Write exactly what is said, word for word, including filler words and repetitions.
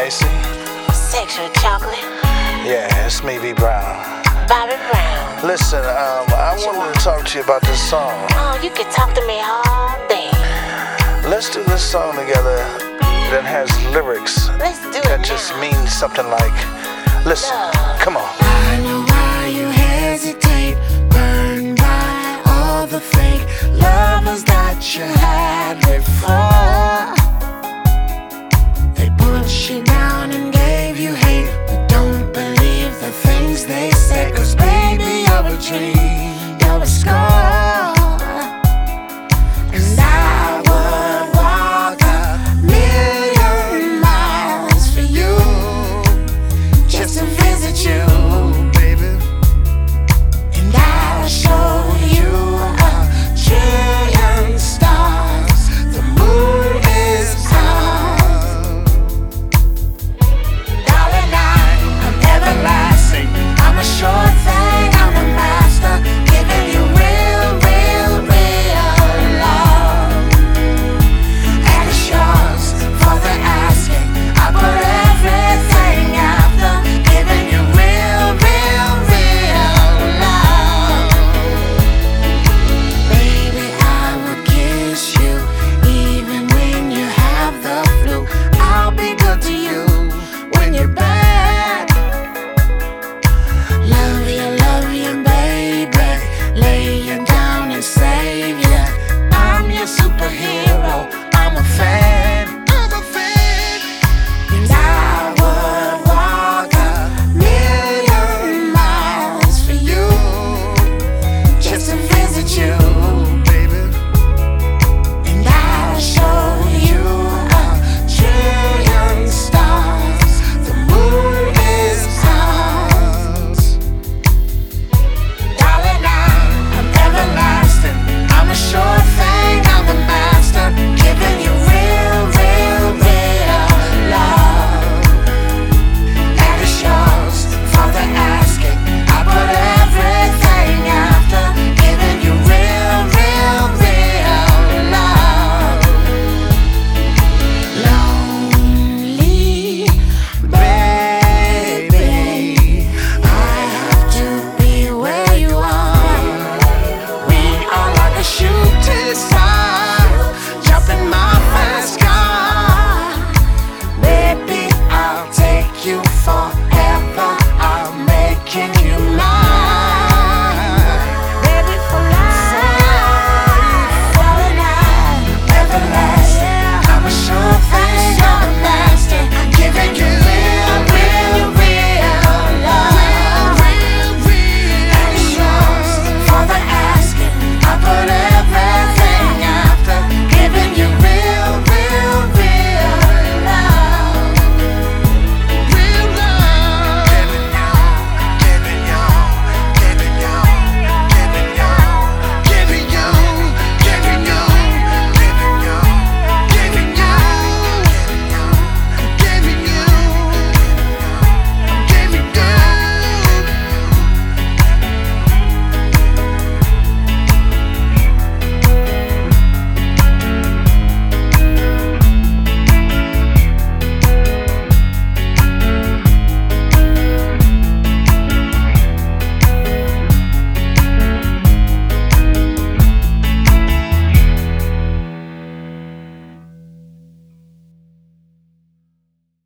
Macy. Sexual chocolate. Yeah, it's me, B Brown. Bobby Brown. Listen, um, I wanted to talk to you about this song. Oh, you can talk to me all day. Let's do this song together that has lyrics Let's do it that now. just means something like, listen, Love. come on. I know why you hesitate, burned by all the fake lovers that you had before.